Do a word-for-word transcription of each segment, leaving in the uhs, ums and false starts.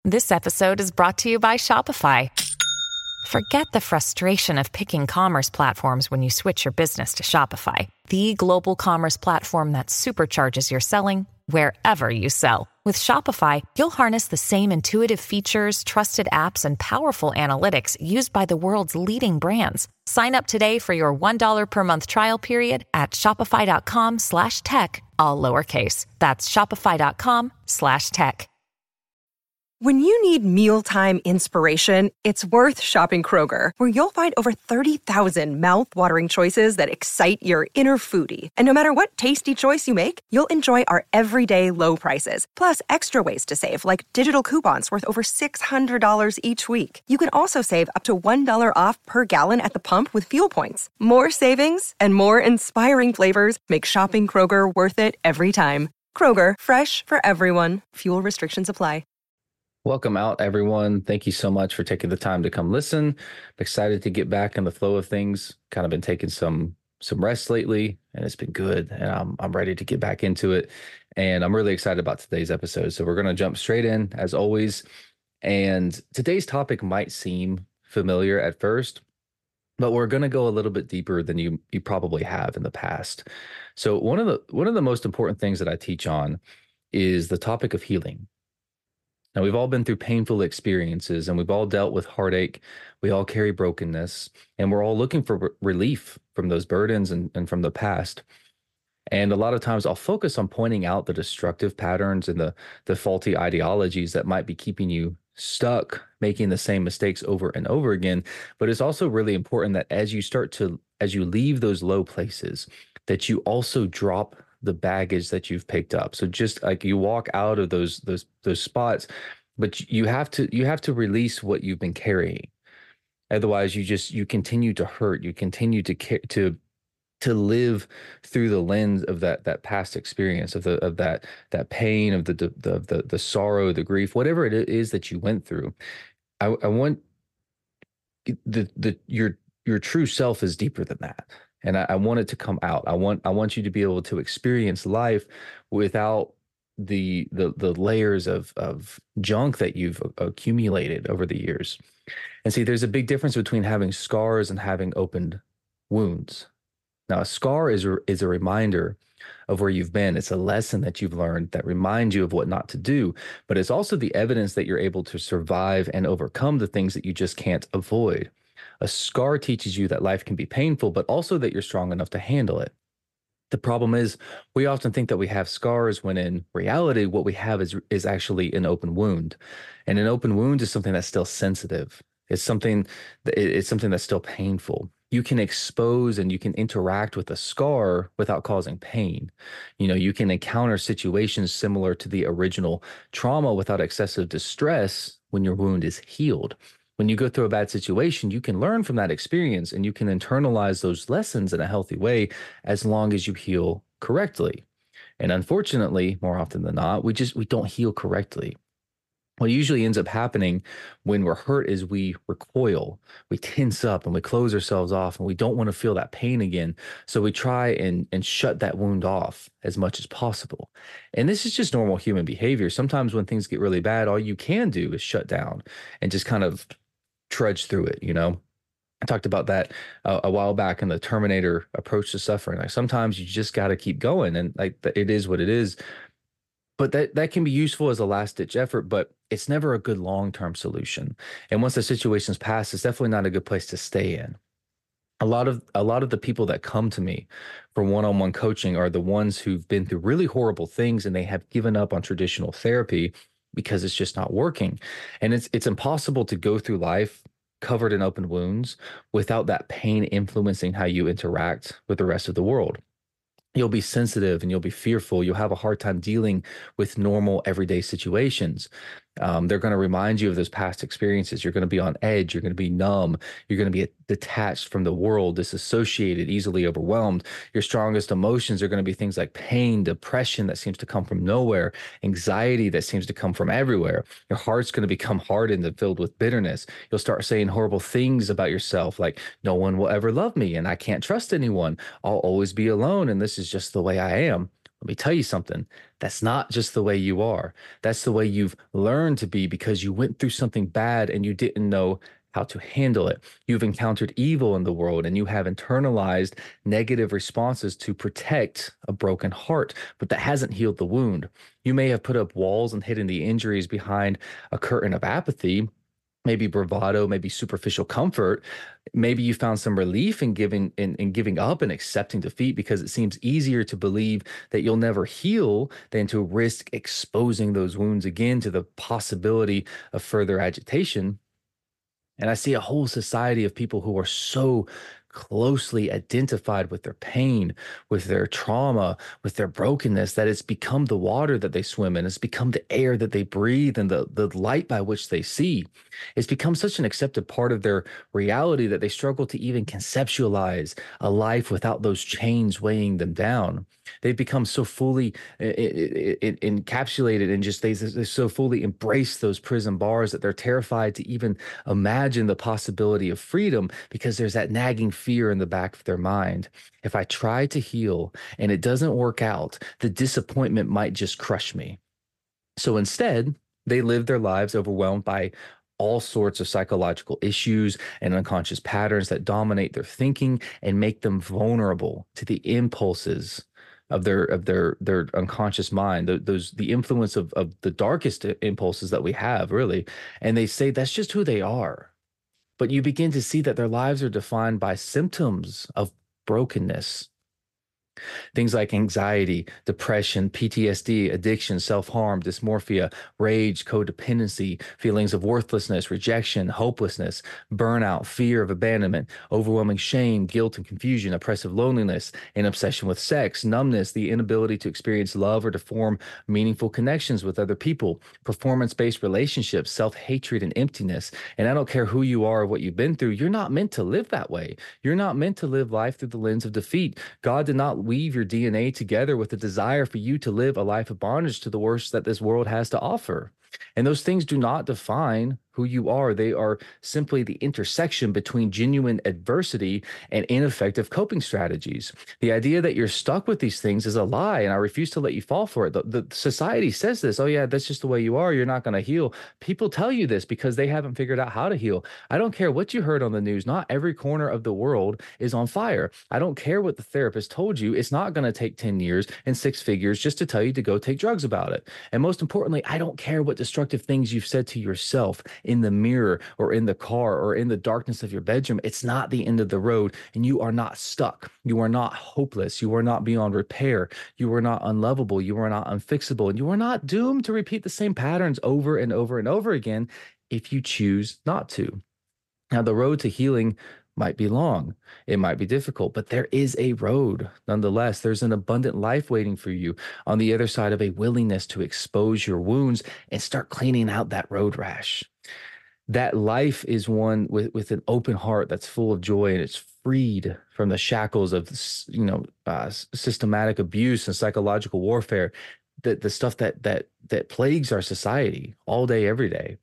This episode is brought to you by Shopify. Forget the frustration of picking commerce platforms when you switch your business to Shopify, the global commerce platform that supercharges your selling wherever you sell. With Shopify, you'll harness the same intuitive features, trusted apps, and powerful analytics used by the world's leading brands. Sign up today for your one dollar per month trial period at shopify.com slash tech, all lowercase. That's shopify.com slash tech. When you need mealtime inspiration, it's worth shopping Kroger, where you'll find over thirty thousand mouth-watering choices that excite your inner foodie. And no matter what tasty choice you make, you'll enjoy our everyday low prices, plus extra ways to save, like digital coupons worth over six hundred dollars each week. You can also save up to one dollar off per gallon at the pump with fuel points. More savings and more inspiring flavors make shopping Kroger worth it every time. Kroger, fresh for everyone. Fuel restrictions apply. Welcome out, everyone. Thank you so much for taking the time to come listen. I'm excited to get back in the flow of things. Kind of been taking some some rest lately, and it's been good. And I'm I'm ready to get back into it. And I'm really excited about today's episode. So we're going to jump straight in, as always. And today's topic might seem familiar at first, but we're going to go a little bit deeper than you you probably have in the past. So one of the one of the most important things that I teach on is the topic of healing. Now, we've all been through painful experiences, and we've all dealt with heartache. We all carry brokenness, and we're all looking for re- relief from those burdens and, and from the past. And a lot of times I'll focus on pointing out the destructive patterns and the, the faulty ideologies that might be keeping you stuck, making the same mistakes over and over again. But it's also really important that as you start to, as you leave those low places, that you also drop the baggage that you've picked up. So just like you walk out of those those those spots, but you have to you have to release what you've been carrying. Otherwise, you just you continue to hurt. You continue to to to live through the lens of that that past experience, of the of that that pain, of the the the the sorrow, the grief, whatever it is that you went through. I, I want the the your your true self is deeper than that. And I, I want it to come out. I want I want you to be able to experience life without the the the layers of of junk that you've accumulated over the years. And see, there's a big difference between having scars and having opened wounds. Now, a scar is a, is a reminder of where you've been. It's a lesson that you've learned that reminds you of what not to do. But it's also the evidence that you're able to survive and overcome the things that you just can't avoid. A scar teaches you that life can be painful, but also that you're strong enough to handle it. The problem is we often think that we have scars when in reality, what we have is, is actually an open wound. And an open wound is something that's still sensitive. It's something, it's something that's still painful. You can expose and you can interact with a scar without causing pain. You know, you can encounter situations similar to the original trauma without excessive distress when your wound is healed. When you go through a bad situation, you can learn from that experience and you can internalize those lessons in a healthy way as long as you heal correctly. And unfortunately, more often than not, we just we don't heal correctly. What usually ends up happening when we're hurt is we recoil, we tense up and we close ourselves off and we don't want to feel that pain again. So we try and, and shut that wound off as much as possible. And this is just normal human behavior. Sometimes when things get really bad, all you can do is shut down and just kind of trudge through it, you know? I talked about that uh, a while back in the Terminator approach to suffering. Like sometimes you just got to keep going and like it is what it is. But that, that can be useful as a last-ditch effort, but it's never a good long-term solution. And once the situation's passed, it's definitely not a good place to stay in. A lot of a lot of the people that come to me for one-on-one coaching are the ones who've been through really horrible things and they have given up on traditional therapy because it's just not working. And it's it's impossible to go through life covered in open wounds without that pain influencing how you interact with the rest of the world. You'll be sensitive and you'll be fearful. You'll have a hard time dealing with normal everyday situations. Um, they're going to remind you of those past experiences. You're going to be on edge. You're going to be numb. You're going to be detached from the world, disassociated, easily overwhelmed. Your strongest emotions are going to be things like pain, depression that seems to come from nowhere, anxiety that seems to come from everywhere. Your heart's going to become hardened and filled with bitterness. You'll start saying horrible things about yourself, like, no one will ever love me and I can't trust anyone. I'll always be alone and this is just the way I am. Let me tell you something. That's not just the way you are. That's the way you've learned to be because you went through something bad and you didn't know how to handle it. You've encountered evil in the world and you have internalized negative responses to protect a broken heart, but that hasn't healed the wound. You may have put up walls and hidden the injuries behind a curtain of apathy, maybe bravado, maybe superficial comfort. Maybe you found some relief in giving in, in giving up and accepting defeat because it seems easier to believe that you'll never heal than to risk exposing those wounds again to the possibility of further agitation. And I see a whole society of people who are so closely identified with their pain, with their trauma, with their brokenness, that it's become the water that they swim in. It's become the air that they breathe and the, the light by which they see. It's become such an accepted part of their reality that they struggle to even conceptualize a life without those chains weighing them down. They've become so fully encapsulated and just they, they so fully embrace those prison bars that they're terrified to even imagine the possibility of freedom because there's that nagging fear in the back of their mind. If I try to heal and it doesn't work out, the disappointment might just crush me. So instead, they live their lives overwhelmed by all sorts of psychological issues and unconscious patterns that dominate their thinking and make them vulnerable to the impulses of their of their their unconscious mind, the, those the influence of of the darkest impulses that we have, really. And they say that's just who they are. But you begin to see that their lives are defined by symptoms of brokenness. Things like anxiety, depression, P T S D, addiction, self-harm, dysmorphia, rage, codependency, feelings of worthlessness, rejection, hopelessness, burnout, fear of abandonment, overwhelming shame, guilt and confusion, oppressive loneliness, an obsession with sex, numbness, the inability to experience love or to form meaningful connections with other people, performance-based relationships, self-hatred and emptiness. And I don't care who you are or what you've been through, you're not meant to live that way. You're not meant to live life through the lens of defeat. God did not weave your D N A together with the desire for you to live a life of bondage to the worst that this world has to offer. And those things do not define who you are. They are simply the intersection between genuine adversity and ineffective coping strategies. The idea that you're stuck with these things is a lie, and I refuse to let you fall for it. The, the society says this, oh yeah, that's just the way you are. You're not going to heal. People tell you this because they haven't figured out how to heal. I don't care what you heard on the news. Not every corner of the world is on fire. I don't care what the therapist told you. It's not going to take ten years and six figures just to tell you to go take drugs about it. And most importantly, I don't care what destructive things you've said to yourself in the mirror or in the car or in the darkness of your bedroom. It's not the end of the road, and you are not stuck. You are not hopeless. You are not beyond repair. You are not unlovable. You are not unfixable, and you are not doomed to repeat the same patterns over and over and over again if you choose not to. Now, the road to healing might be long. It might be difficult, but there is a road. Nonetheless, there's an abundant life waiting for you on the other side of a willingness to expose your wounds and start cleaning out that road rash. That life is one with, with an open heart that's full of joy, and it's freed from the shackles of, you know, uh, systematic abuse and psychological warfare, the, the stuff that that that plagues our society all day, every day.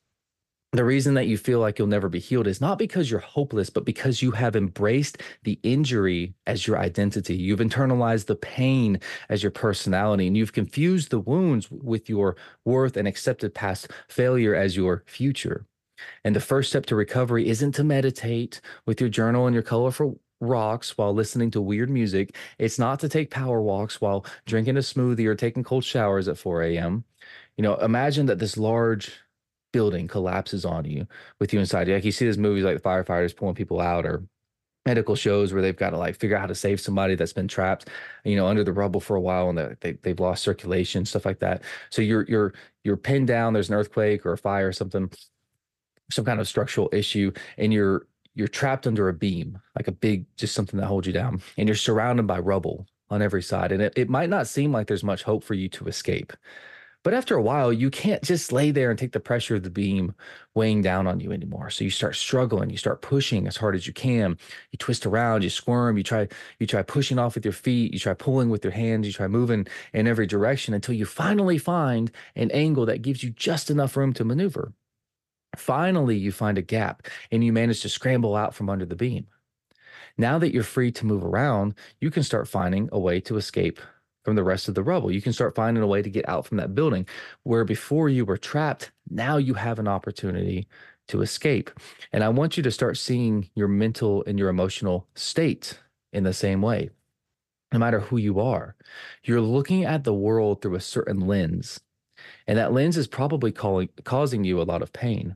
The reason that you feel like you'll never be healed is not because you're hopeless, but because you have embraced the injury as your identity. You've internalized the pain as your personality, and you've confused the wounds with your worth and accepted past failure as your future. And the first step to recovery isn't to meditate with your journal and your colorful rocks while listening to weird music. It's not to take power walks while drinking a smoothie or taking cold showers at four a.m. You know, imagine that this large building collapses on you with you inside. Like you see these movies like the firefighters pulling people out, or medical shows where they've got to like figure out how to save somebody that's been trapped, you know, under the rubble for a while, and they, they've lost circulation, stuff like that. So you're you're you're pinned down. There's an earthquake or a fire or something, some kind of structural issue, and you're you're trapped under a beam, like a big, just something that holds you down, and you're surrounded by rubble on every side. And it, it might not seem like there's much hope for you to escape. But after a while, you can't just lay there and take the pressure of the beam weighing down on you anymore. So you start struggling, you start pushing as hard as you can. You twist around, you squirm, you try, you try pushing off with your feet, you try pulling with your hands, you try moving in every direction until you finally find an angle that gives you just enough room to maneuver. Finally, you find a gap and you manage to scramble out from under the beam. Now that you're free to move around, you can start finding a way to escape from the rest of the rubble. You can start finding a way to get out from that building where before you were trapped. Now you have an opportunity to escape. And I want you to start seeing your mental and your emotional state in the same way. No matter who you are, you're looking at the world through a certain lens, and that lens is probably calling, causing you a lot of pain.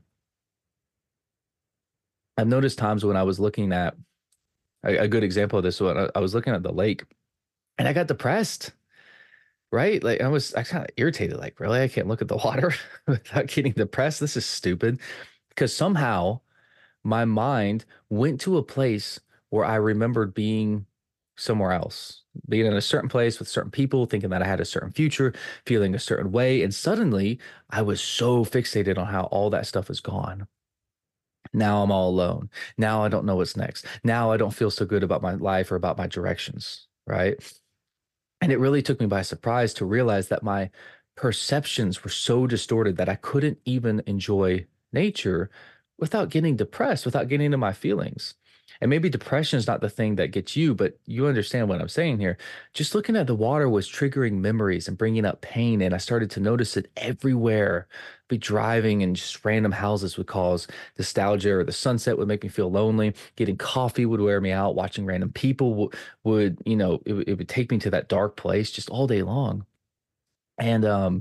I've noticed times when I was looking at a, a good example of this one, I, I was looking at the lake and I got depressed, right? Like I was, I kind of irritated, like, really, I can't look at the water without getting depressed. This is stupid. Because somehow my mind went to a place where I remembered being somewhere else, being in a certain place with certain people, thinking that I had a certain future, feeling a certain way. And suddenly I was so fixated on how all that stuff is gone. Now I'm all alone. Now I don't know what's next. Now I don't feel so good about my life or about my directions, right? And it really took me by surprise to realize that my perceptions were so distorted that I couldn't even enjoy nature without getting depressed, without getting into my feelings. And maybe depression is not the thing that gets you, but you understand what I'm saying here. Just looking at the water was triggering memories and bringing up pain. And I started to notice it everywhere. Be driving and just random houses would cause nostalgia, or the sunset would make me feel lonely. Getting coffee would wear me out. Watching random people w- would, you know, it, it would take me to that dark place just all day long. And um,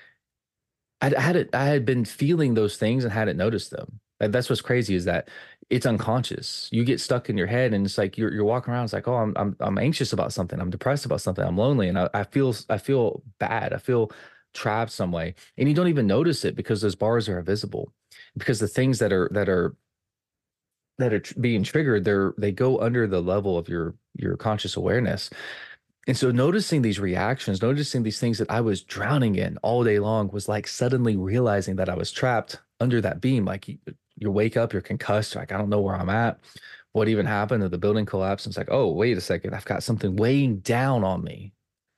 I had it, I had been feeling those things and hadn't noticed them. And that's what's crazy is that it's unconscious. You get stuck in your head and it's like you're you're walking around. It's like, oh, I'm I'm I'm anxious about something. I'm depressed about something. I'm lonely. And I, I feel I feel bad. I feel trapped some way. And you don't even notice it because those bars are invisible. Because the things that are that are that are tr- being triggered, they're they go under the level of your your conscious awareness. And so noticing these reactions, noticing these things that I was drowning in all day long was like suddenly realizing that I was trapped under that beam. Like you, you wake up, you're concussed, like, I don't know where I'm at. What even happened? Did the building collapse? And it's like, oh, wait a second, I've got something weighing down on me.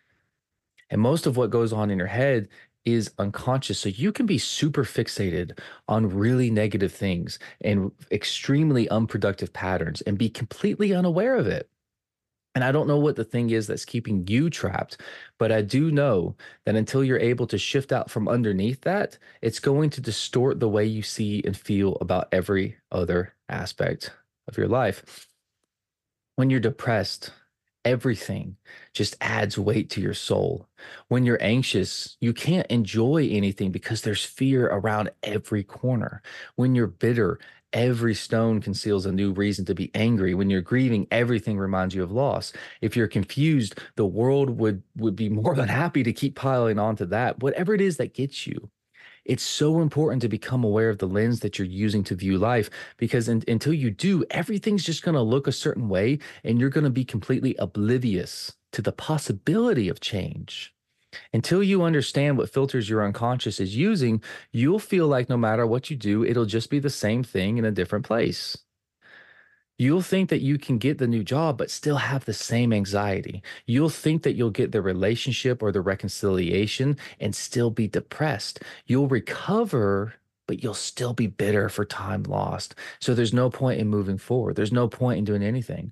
And most of what goes on in your head is unconscious. So you can be super fixated on really negative things and extremely unproductive patterns and be completely unaware of it. And I don't know what the thing is that's keeping you trapped, but I do know that until you're able to shift out from underneath that, it's going to distort the way you see and feel about every other aspect of your life. When you're depressed, everything just adds weight to your soul. When you're anxious, you can't enjoy anything because there's fear around every corner. When you're bitter, every stone conceals a new reason to be angry. When you're grieving, everything reminds you of loss. If you're confused, the world would would be more than happy to keep piling onto that. Whatever it is that gets you, it's so important to become aware of the lens that you're using to view life, because in, until you do, everything's just going to look a certain way and you're going to be completely oblivious to the possibility of change. Until you understand what filters your unconscious is using, you'll feel like no matter what you do, it'll just be the same thing in a different place. You'll think that you can get the new job, but still have the same anxiety. You'll think that you'll get the relationship or the reconciliation and still be depressed. You'll recover, but you'll still be bitter for time lost. So there's no point in moving forward. There's no point in doing anything.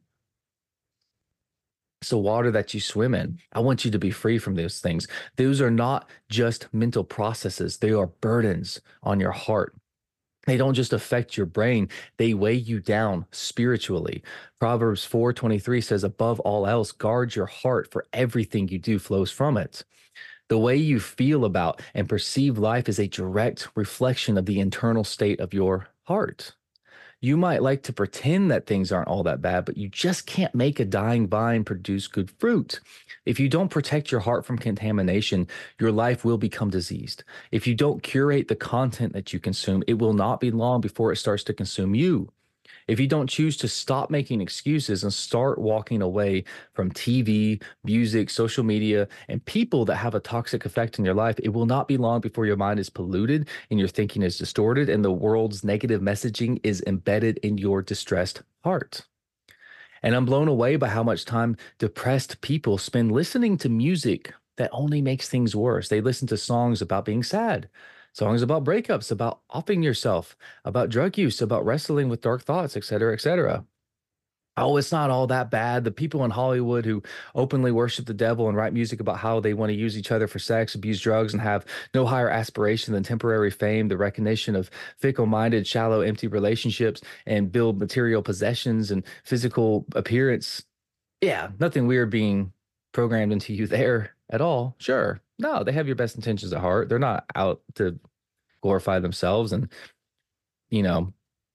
It's the water that you swim in. I want you to be free from those things. Those are not just mental processes. They are burdens on your heart. They don't just affect your brain, they weigh you down spiritually. Proverbs four twenty-three says, above all else, guard your heart, for everything you do flows from it. The way you feel about and perceive life is a direct reflection of the internal state of your heart. You might like to pretend that things aren't all that bad, but you just can't make a dying vine produce good fruit. If you don't protect your heart from contamination, your life will become diseased. If you don't curate the content that you consume, it will not be long before it starts to consume you. If you don't choose to stop making excuses and start walking away from T V, music, social media, and people that have a toxic effect in your life, it will not be long before your mind is polluted and your thinking is distorted and the world's negative messaging is embedded in your distressed heart. And I'm blown away by how much time depressed people spend listening to music that only makes things worse. They listen to songs about being sad, songs about breakups, about offing yourself, about drug use, about wrestling with dark thoughts, et cetera, et cetera. Oh, it's not all that bad. The people in Hollywood who openly worship the devil and write music about how they want to use each other for sex, abuse drugs, and have no higher aspiration than temporary fame, the recognition of fickle-minded, shallow, empty relationships, and build material possessions and physical appearance. Yeah, nothing weird being programmed into you there at all. Sure. No, they have your best intentions at heart. They're not out to glorify themselves and, you know,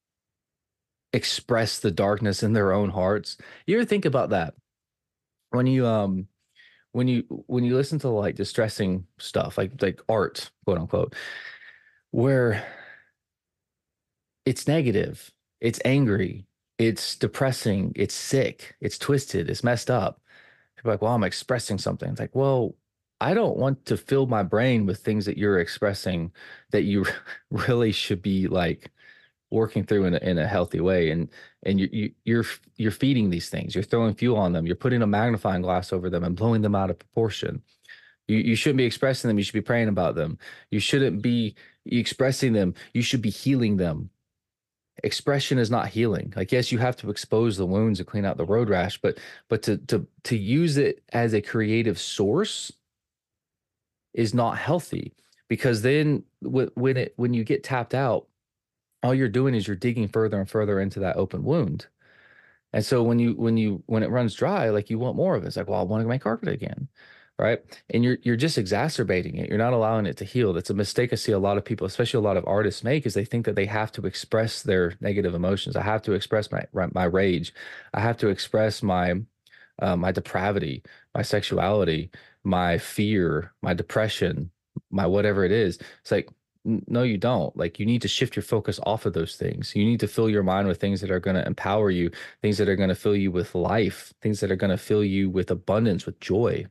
express the darkness in their own hearts. You ever think about that when you um when you when you listen to like distressing stuff, like like art, quote unquote, where it's negative, it's angry, it's depressing, it's sick, it's twisted, it's messed up. People are like, well, I'm expressing something. It's like, well, I don't want to fill my brain with things that you're expressing that you really should be like working through in a, in a healthy way. And and you, you you're you're feeding these things. You're throwing fuel on them. You're putting a magnifying glass over them and blowing them out of proportion. You you shouldn't be expressing them. You should be praying about them. You shouldn't be expressing them. You should be healing them. Expression is not healing. Like, yes, you have to expose the wounds and clean out the road rash, but but to to to use it as a creative source is not healthy, because then when it when you get tapped out, all you're doing is you're digging further and further into that open wound. And so when you when you when it runs dry, like, you want more of it. It's like, well, I want to make carpet again, right? And you're you're just exacerbating it. You're not allowing it to heal. That's a mistake I see a lot of people, especially a lot of artists, make, is they think that they have to express their negative emotions. I have to express my my rage. I have to express my uh, my depravity, my sexuality, my fear, my depression, my whatever it is. It's like, no, you don't. Like, you need to shift your focus off of those things. You need to fill your mind with things that are going to empower you, things that are going to fill you with life, things that are going to fill you with abundance, with joy.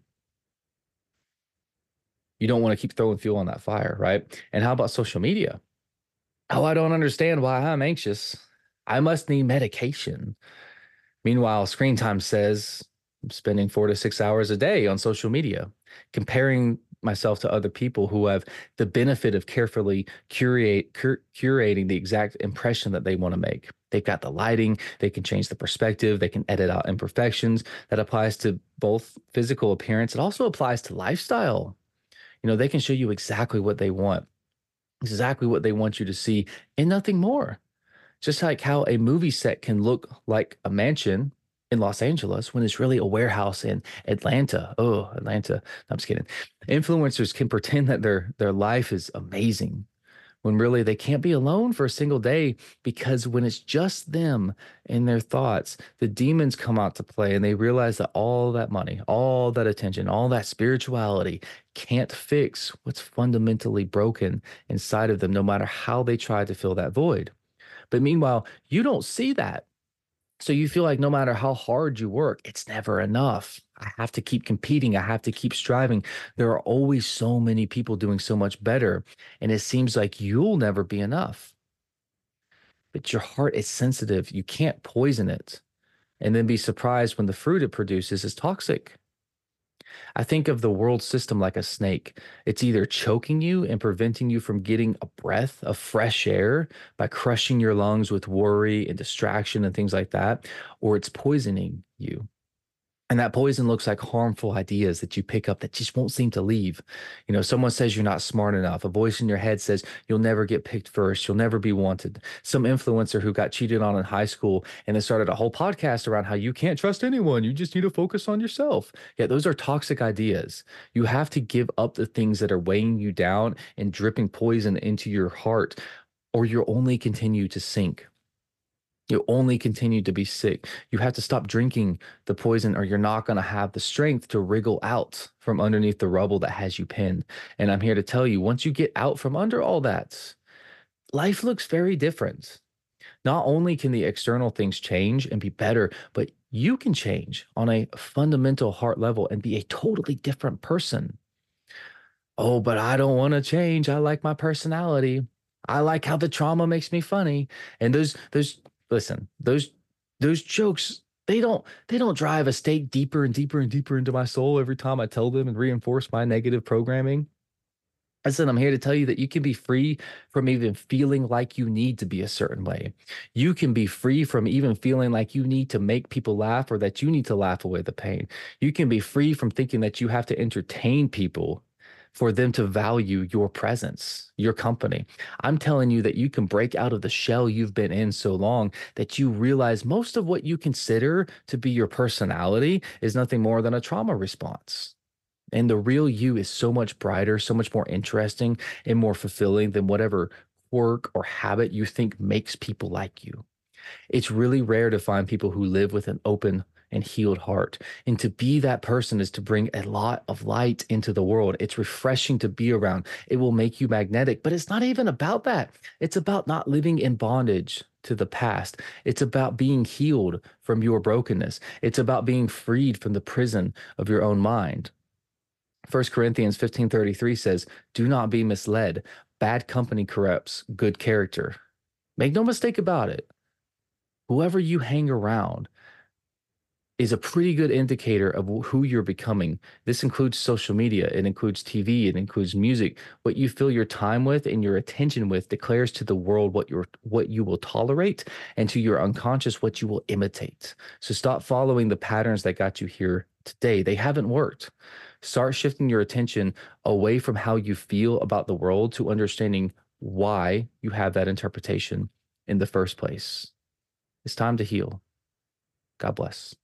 You don't want to keep throwing fuel on that fire, right? And how about social media? Oh, I don't understand why I'm anxious. I must need medication. Meanwhile, screen time says I'm spending four to six hours a day on social media, comparing myself to other people who have the benefit of carefully curate, cur, curating the exact impression that they want to make. They've got the lighting, they can change the perspective, they can edit out imperfections. That applies to both physical appearance. It also applies to lifestyle. You know, they can show you exactly what they want, exactly what they want you to see, and nothing more. Just like how a movie set can look like a mansion in Los Angeles when it's really a warehouse in Atlanta. Oh, Atlanta. No, I'm just kidding. Influencers can pretend that their their life is amazing when really they can't be alone for a single day, because when it's just them and their thoughts, the demons come out to play, and they realize that all that money, all that attention, all that spirituality can't fix what's fundamentally broken inside of them, no matter how they try to fill that void. But meanwhile, you don't see that. So you feel like no matter how hard you work, it's never enough. I have to keep competing. I have to keep striving. There are always so many people doing so much better, and it seems like you'll never be enough. But your heart is sensitive. You can't poison it and then be surprised when the fruit it produces is toxic. I think of the world system like a snake. It's either choking you and preventing you from getting a breath of fresh air by crushing your lungs with worry and distraction and things like that, or it's poisoning you. And that poison looks like harmful ideas that you pick up that just won't seem to leave. You know, someone says you're not smart enough. A voice in your head says you'll never get picked first. You'll never be wanted. Some influencer who got cheated on in high school and then started a whole podcast around how you can't trust anyone. You just need to focus on yourself. Yeah, those are toxic ideas. You have to give up the things that are weighing you down and dripping poison into your heart, or you'll only continue to sink. You'll only continue to be sick. You have to stop drinking the poison, or you're not going to have the strength to wriggle out from underneath the rubble that has you pinned. And I'm here to tell you, once you get out from under all that, life looks very different. Not only can the external things change and be better, but you can change on a fundamental heart level and be a totally different person. Oh, but I don't want to change. I like my personality. I like how the trauma makes me funny. And those, those, Listen, those those jokes, they don't they don't drive a stake deeper and deeper and deeper into my soul every time I tell them and reinforce my negative programming. Listen, I'm here to tell you that you can be free from even feeling like you need to be a certain way. You can be free from even feeling like you need to make people laugh or that you need to laugh away the pain. You can be free from thinking that you have to entertain people for them to value your presence, your company. I'm telling you that you can break out of the shell you've been in so long that you realize most of what you consider to be your personality is nothing more than a trauma response. And the real you is so much brighter, so much more interesting and more fulfilling than whatever quirk or habit you think makes people like you. It's really rare to find people who live with an open and healed heart. And to be that person is to bring a lot of light into the world. It's refreshing to be around. It will make you magnetic, but it's not even about that. It's about not living in bondage to the past. It's about being healed from your brokenness. It's about being freed from the prison of your own mind. First Corinthians fifteen thirty-three says, "Do not be misled. Bad company corrupts good character." Make no mistake about it. Whoever you hang around is a pretty good indicator of who you're becoming. This includes social media, it includes T V, it includes music. What you fill your time with and your attention with declares to the world what you're what you will tolerate, and to your unconscious what you will imitate. So stop following the patterns that got you here today. They haven't worked. Start shifting your attention away from how you feel about the world to understanding why you have that interpretation in the first place. It's time to heal. God bless.